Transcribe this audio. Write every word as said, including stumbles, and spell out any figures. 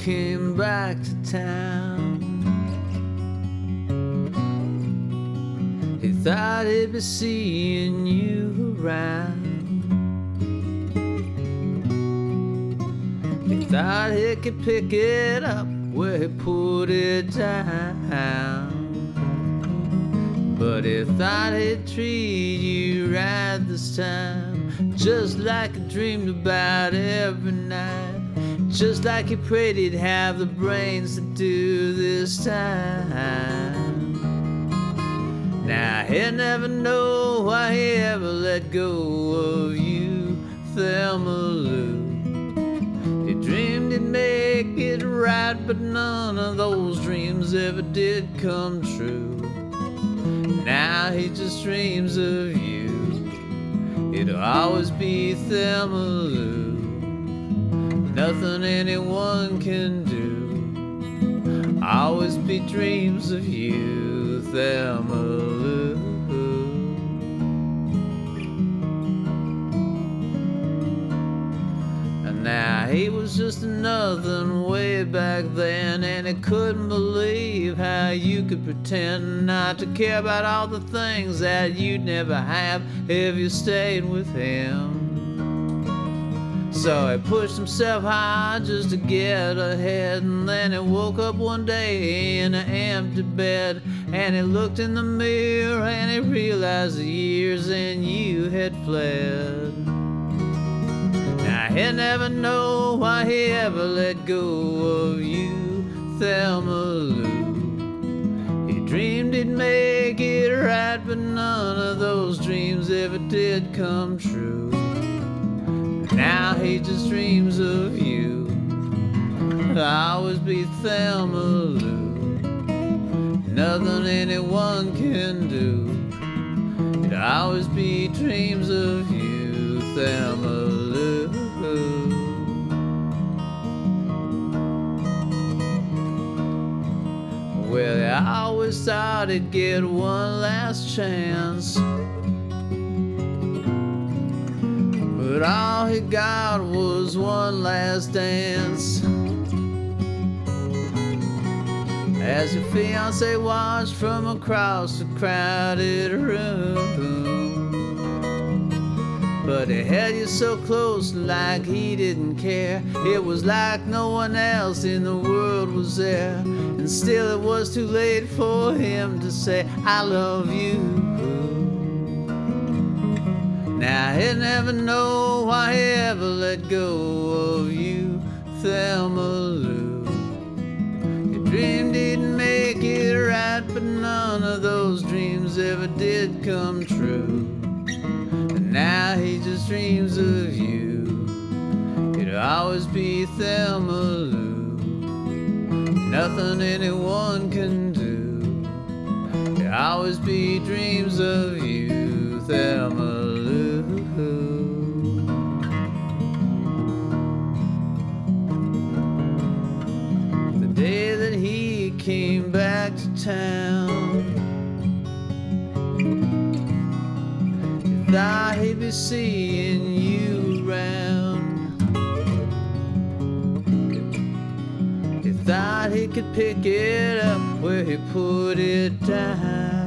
came back to town. He thought he'd be seeing you around. He thought he could pick it up where he put it down. But he thought he'd treat you right this time, just like he dreamed about every night, just like he prayed he'd have the brains to do this time. Now he'll never know why he ever let go of you, Thelma Lou. He dreamed he'd make it right, but none of those dreams ever did come true. Now he just dreams of you. It'll always be Thelma Lou. Nothing anyone can do. Always be dreams of you, Thelma Lou. And now he was just another way back then, and he couldn't believe how you could pretend not to care about all the things that you'd never have if you stayed with him. So he pushed himself hard just to get ahead, and then he woke up one day in an empty bed, and he looked in the mirror and he realized the years and you had fled. Now he'll never know why he ever let go of you, Thelma Lou. He dreamed he'd make it right, but none of those dreams ever did come true. Now he just dreams of you. I'll always be Thelma Lou. Nothing anyone can do. It'll always be dreams of you, Thelma Lou. Well, I always thought he'd get one last chance, but all he got was one last dance. As your fiancé watched from across the crowded room, but he held you so close like he didn't care. It was like no one else in the world was there, and still it was too late for him to say, I love you. Now he'll never know why he ever let go of you, Thelma Lou. He dreamed he'd make it right, but none of those dreams ever did come true. And now he just dreams of you. It'll always be Thelma Lou. Nothing anyone can do. There'll always be dreams of you, Thelma Lou. The day that he came back to town, he thought he'd be seeing you around. He thought he could pick it up where he put it down.